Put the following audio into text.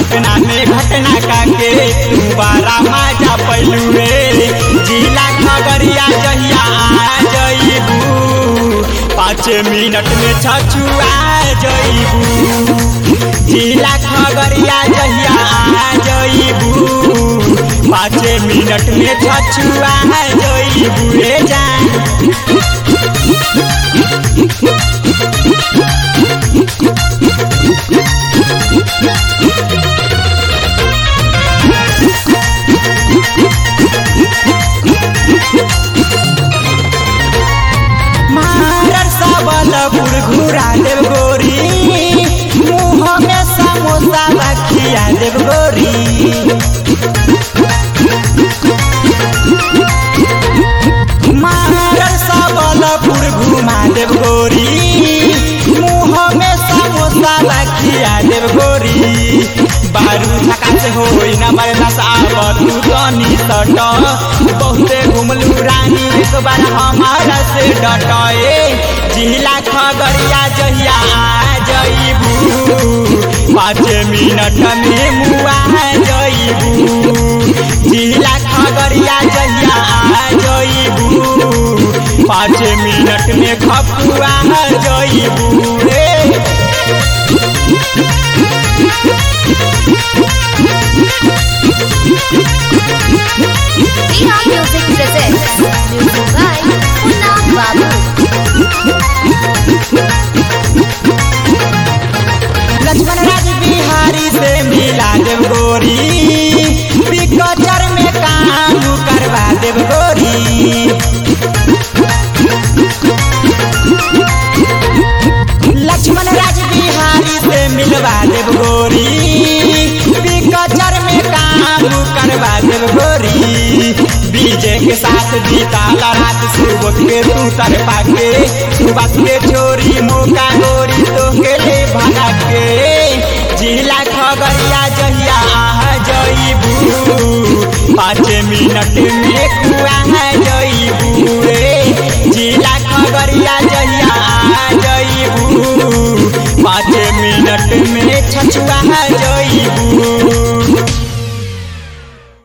पटना में घटना काके तू बारा माजा पैलू रे जिला खगड़िया जहिया आ जइबू 5 मिनट में छछुआ जइबू जिला खगड़िया जहिया आ जइबू 5 मिनट में छछुआ जइबू रे जान। महाराज सबलपुर घुरा देव गोरी मुँह में समोसा बखिया देव गोरी महाराज सबलपुर घुमा देव गोरी मुँह में समोसा बखिया देव गोरी बारू झका से होई न मरना सावत तू तनी सट बहुते घुमलू रानी एक बार हमारा से डटे जिला खगड़िया जहिया आ जइबू 5 मिनट में मुआ जइबू जिला खगड़िया जहिया आ जइबू 5 मिनट में खपुआ जइबू रे। Neha Music presents music by Punna Babu. Lakshman राज बिहारी से मिला देव गोरी पिकचर में काम करवा देव गोरी लक्ष्मण राज बिहारी से मिलवा देव गोरी पिकचर में काम करवा देव गोरी विजय के साथ बीताला रात सुबह के तू तर पाके सुबह के छोरी मौका गोरी तो के ले भगा के जिला खगड़िया जहिया आ जइबू 5 मिनट में कुआ जइबू रे जिला खगड़िया जहिया आ जइबू 5 मिनट में छछुआ